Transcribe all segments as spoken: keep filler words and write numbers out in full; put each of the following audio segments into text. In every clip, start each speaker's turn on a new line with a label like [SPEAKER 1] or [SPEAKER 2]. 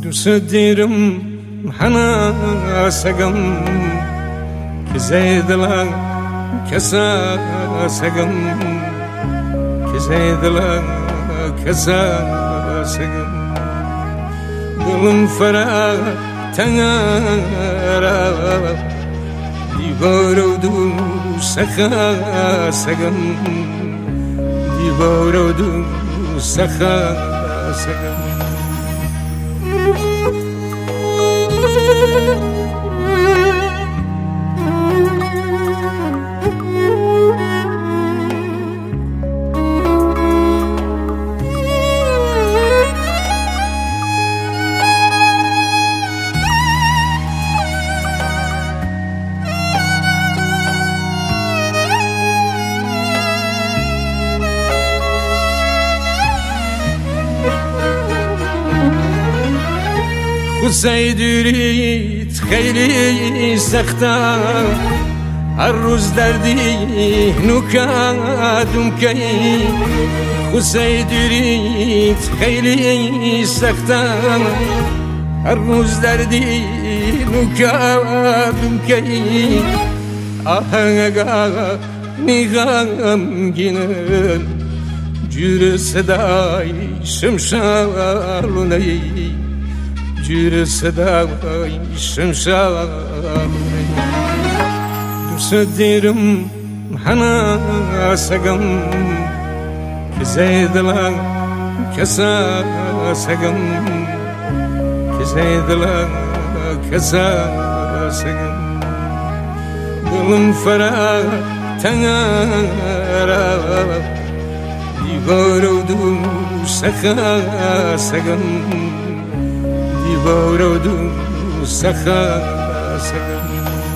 [SPEAKER 1] دوست دیرم حنا سگم که زیدلا کسا سگم که زیدلا کسا سگم دلم فرا تنگارا دیوار و دوست خا سگم دیوار و دوست خا سگم خسای دوریت خیلی سخته هر روز دردی نکادم کی خسای دوریت خیلی سخته هر روز دردی نکادم کی آهنگا نیغم گینن جور صدای شمشالونی جور صدای شمشال دوست دیرم حنا سگم که زیدلا کسا سگم که زیدلا کسا سگم دلم فرا تنگارا دیوار و دوست خا سگم دیوار و دوست خا سگم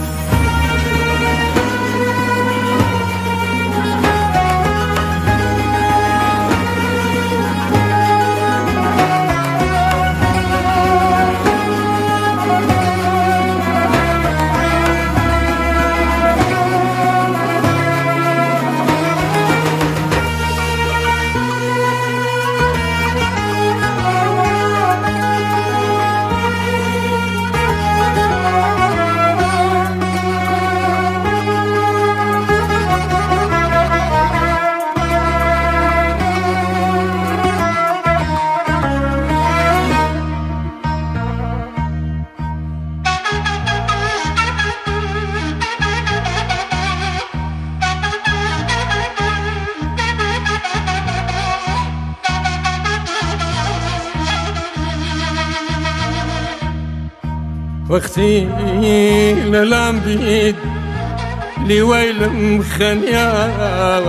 [SPEAKER 1] وقتی للام بید لیویلم خنیا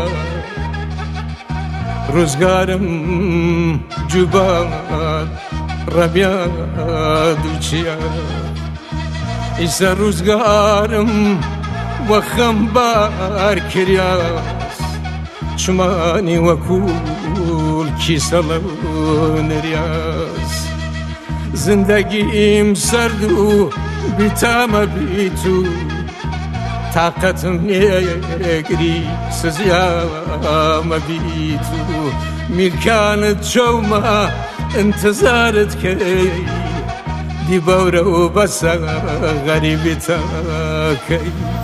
[SPEAKER 1] روزگارم جبال ربیاد و چیا ایسا روزگارم وخم بار کریاس چمانی وکول کی سلون ریاس زندگیم سرد و بیتام بیتو طاقتم نگری سزیام بیتو میرکانت شوما انتظارت کی دی باورو بس غریبتا کی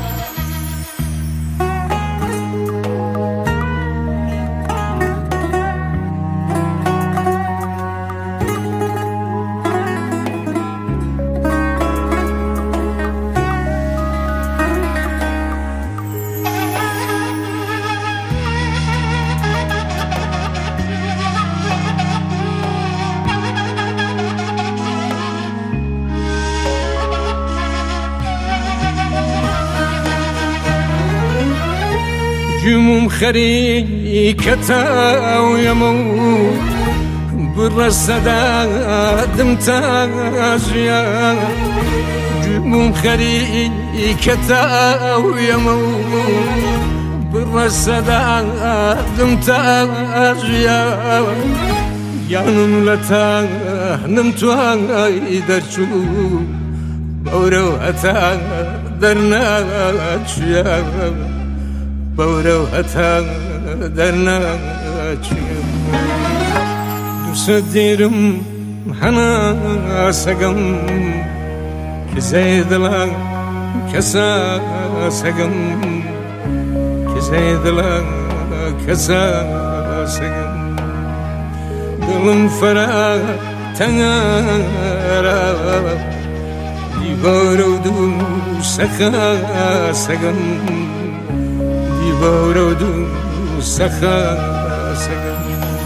[SPEAKER 1] جموم خريكتا ويمو بالرصدا دمتاجيا جموم خريكتا ويمو بالرصدا دمتاجيا يانم لتا نمتوان ايدرشو بورو اتا درنا تشيا بورو اتا درنا تشيا دوست دیرم هنا سقم كزيد لا كسا سقم كزيد لا كسا سقم دلم فرا تنارا دیوارو دو سخا سقم دیوارو دو سخا سقم